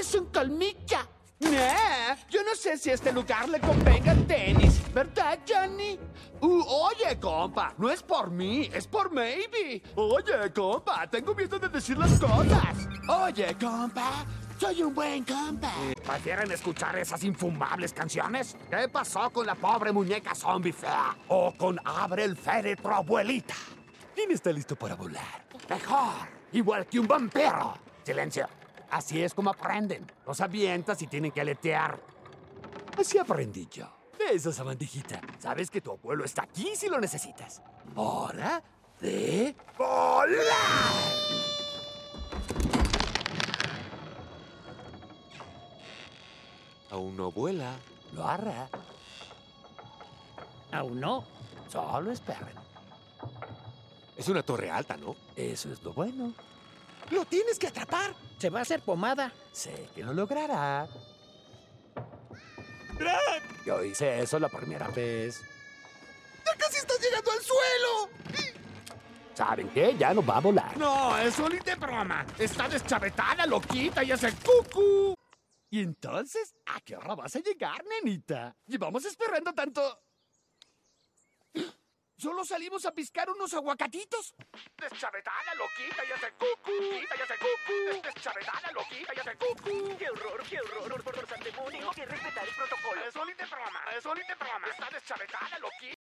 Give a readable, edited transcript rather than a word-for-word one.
es un colmillo. Yo no sé si a este lugar le convenga el tenis, ¿verdad, Johnny? Oye, compa, no es por mí, es por Maybe. Oye, compa, tengo miedo de decir las cosas. Oye, compa, soy un buen compa. ¿Prefieren escuchar esas infumables canciones? ¿Qué pasó con la pobre muñeca zombie fea? ¿O con Abre el féretro, abuelita? ¿Quién está listo para volar? Mejor, igual que un vampiro. Silencio. Así es como aprenden. Los avientas y tienen que aletear. Así aprendí yo. De esa sabandijita. Sabes que tu abuelo está aquí si lo necesitas. ¡Hora de volar! Aún no vuela. Lo hará. Aún no. Solo esperen. Es una torre alta, ¿no? Eso es lo bueno. ¡Lo tienes que atrapar! Se va a hacer pomada. Sé que lo logrará. Yo hice eso la primera vez. ¡Ya casi estás llegando al suelo! ¿Saben qué? Ya no va a volar. No, eso ni de broma. Está deschavetada, loquita y hace cucú. ¿Y entonces? ¿A qué hora vas a llegar, nenita? Llevamos esperando tanto. Solo salimos a piscar unos aguacatitos. Deschavetada, loquita y hace cucú. Deschavetada, loquita y hace cucú. ¡Qué horror, qué horror! ¡Por sandemonio! ¡Hay que respetar el protocolo! Eso ni de broma. Está deschavetada, loquita.